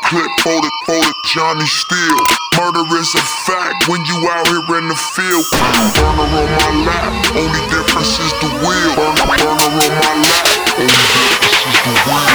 clip for the Johnny Steele. Murder is a fact when you out here in the field. Burner on my lap, only difference is the wheel. Burner on my lap, only difference is the wheel.